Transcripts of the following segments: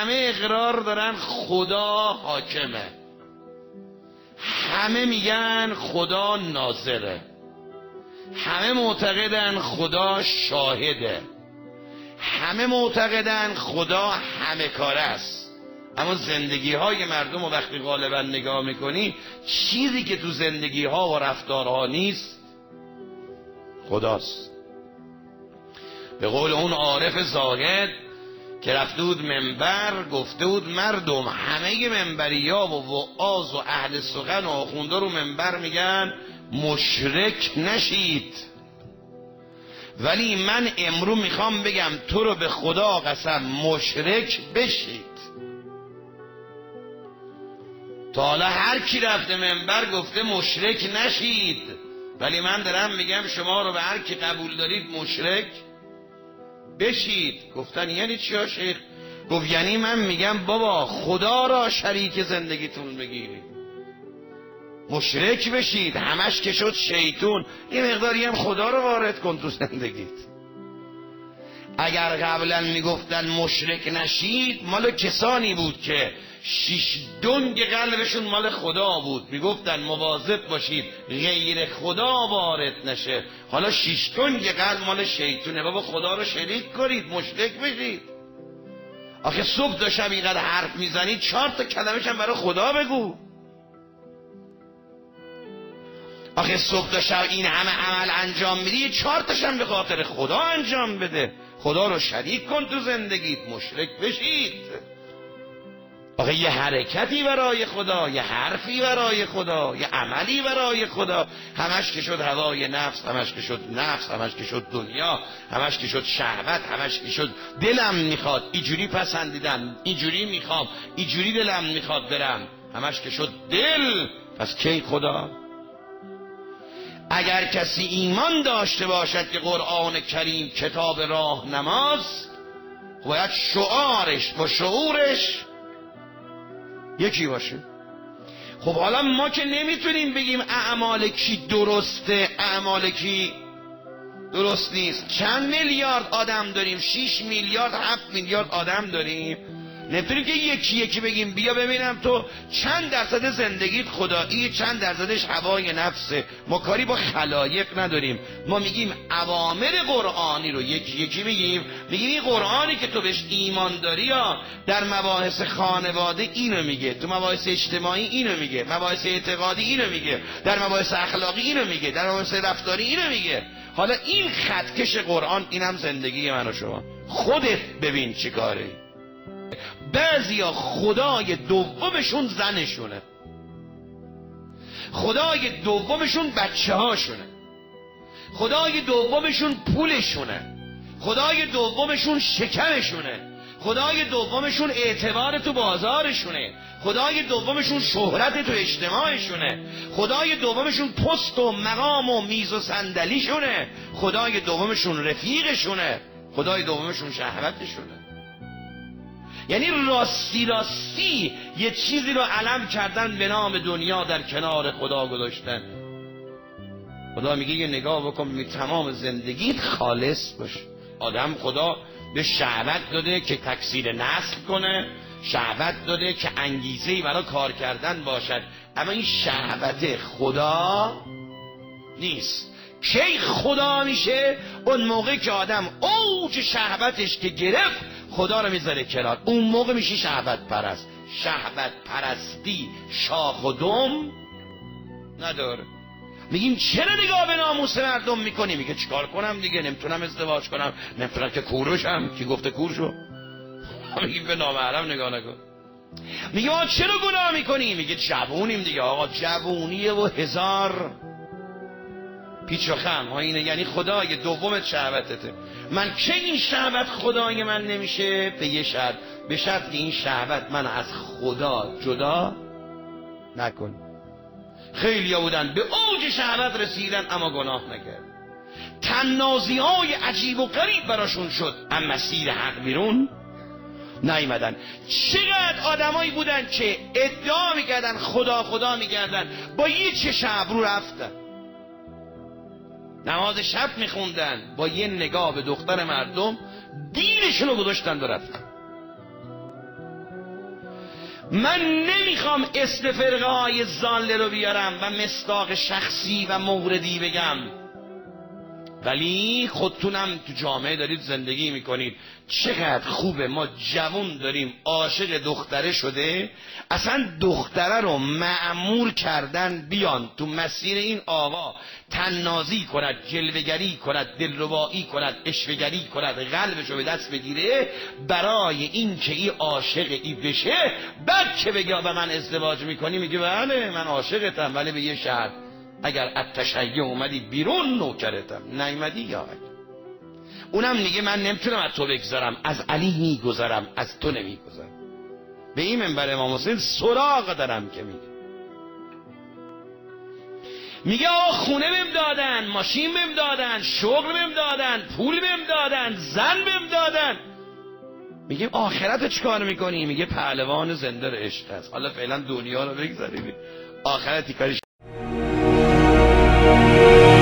همه اقرار دارن خدا حاکمه، همه میگن خدا ناظره، همه معتقدن خدا شاهده، همه معتقدن خدا همه کاره است. اما زندگی های مردم رو وقتی غالبا نگاه میکنی، چیزی که تو زندگی ها و رفتارها نیست خداست. به قول اون عارف زاهد که رفته بود منبر، گفته بود مردم همه منبریا و وعاظ و اهل سخن و آخونده رو منبر میگن مشرک نشید، ولی من امرو میخوام بگم تو رو به خدا قسم مشرک بشید. تا حالا هر کی رفته منبر گفته مشرک نشید، ولی من دارم میگم شما رو به هر کی قبول دارید مشرک بشید. گفتن یعنی چی ها شیخ؟ گفت یعنی من میگم بابا خدا را شریک زندگیتون بگیرید، مشرک بشید، همش که شد شیطون، یه مقداری هم خدا رو وارد کن تو زندگیت. اگر قبلا میگفتن مشرک نشید، مال کسانی بود که شش دنگ قلبشون مال خدا بود، میگفتن مواظب باشید غیر خدا وارد نشه. حالا شش دنگ قلب مال شیطونه، بابا خدا رو شریک کنید، مشرک بشید. آخه صبح تا شب اینقدر حرف میزنید، 4 تا کلمش هم برای خدا بگو. آخه صبح تا شب این همه عمل انجام میدی، 4 تاش هم به خاطر خدا انجام بده. خدا رو شریک کن تو زندگیت، مشرک بشید. آخه یه حرکتی برای خدا، یه حرفی برای خدا، یه عملی برای خدا، همش که شد هوای نفس، همش که شد نفس، همش که شد دنیا، همش که شد شهوت، همش که شد دلم میخواد اینجوری پسندیدم، اینجوری میخوام، اینجوری دلم میخواد برم، همش که شد دل. پس کی خدا؟ اگر کسی ایمان داشته باشد که قرآن کریم کتاب راهنماست، باید شعارش با شعورش یکی باشه. خب حالا ما که نمیتونیم بگیم اعمال کی درسته اعمال کی درست نیست. چند میلیارد آدم داریم؟ 6 میلیارد 7 میلیارد آدم داریم. نمیتونیم که یکی یکی بگیم بیا ببینم تو چند درصد زندگیت خدایی، چند درصدش هوای نفسه. ما کاری با خلایق نداریم. ما میگیم اوامر قرآنی رو یکی یکی میگیم این قرآنی که تو بهش ایمان داری یا در مباحث خانواده اینو میگه، تو مباحث اجتماعی اینو میگه، مباحث اعتقادی اینو میگه، در مباحث اخلاقی اینو میگه، در مباحث رفتاری اینو میگه. حالا این خطکش قرآن اینم زندگی من و شما. خودت ببین چی کاری. بعضیا خدای دومشون زنشونه، خدای دومشون بچه هاشونه، خدای دومشون پولشونه، خدای دومشون شکمشونه، خدای دومشون اعتبار تو بازارشونه، خدای دومشون شهرت تو اجتماعشونه، خدای دومشون پست و مقام و میز و صندلیشونه، خدای دومشون رفیقشونه، خدای دومشون شهوتشونه. یعنی راستی راستی یه چیزی رو علم کردن به نام دنیا در کنار خدا گذاشتن. خدا میگه یه نگاه بکن می تمام زندگیت خالص باشه. آدم خدا به شهوت داده که تکثیر نسل کنه، شهوت داده که انگیزه‌ای برای کار کردن باشد، اما این شهوت خدا نیست. کی خدا میشه؟ اون موقع که آدم اوج شهوتش که گرفت خدا رو میذاره کنار، اون موقع میشی شهوت پرست. شهوت پرستی شاخ و دم نداره. میگیم چرا نگاه به ناموس مردم میکنی؟ میگه چیکار کنم دیگه، نمیتونم ازدواج کنم، نمیتونم که کوروشم. کی گفته کور شو؟ میگیم به نامحرم نگاه نکن. میگه آقا چرا گناه میکنی؟ میگه جوونیم دیگه. آقا جوونیه و هزار پیچ و خم ها اینه، یعنی خدای دومت شهوتته. من که این شهوت خدای من نمیشه؟ به یه شرط، به شرط که این شهوت من از خدا جدا نکن. خیلی ها بودن به اوج شهوت رسیدن اما گناه نکرد، تنازی های عجیب و غریب براشون شد اما مسیر حق بیرون نیومدن. چقدر آدمایی بودن که ادعا میکردن خدا خدا میکردن، با یه چشم ابرو رفتن، نماز شب میخوندن، با یه نگاه به دختر مردم دیلشون رو گذاشتن و رفتن. من نمیخوام اسم فرقه های ضاله رو بیارم و مصداق شخصی و موردی بگم، ولی خودتونم تو جامعه دارید زندگی میکنید. چقدر خوبه ما جوون داریم عاشق دختره شده، اصلا دختره رو مأمور کردن بیان تو مسیر این آقا تنازی کند، جلوگری کند، دلربایی کند، اشوهگری کند، قلبش رو به دست بگیره برای این که این عاشق ای بشه. بعد که بگه با من ازدواج میکنی میگه بله من عاشقتم، ولی به یه شرط، اگر التشیع اومدی بیرون نوکرتم، نیومدی یا اونم میگه من نمیتونم از تو بگذارم، از علی میگذارم، از تو نمیگذارم. به این منبر امام حسین سراغ دارم که میگه آقا خونه بهم دادن، ماشین بهم دادن، شغل بهم دادن، پول بهم دادن، زن بهم دادن. میگه آخرت چیکار میکنی؟ میگه پهلوان زنده عشق است. حالا فعلا دنیا رو بگذارید، آخرتی کارش.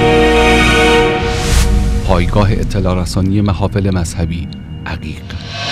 پایگاه اطلاع رسانی محافل مذهبی عقیق.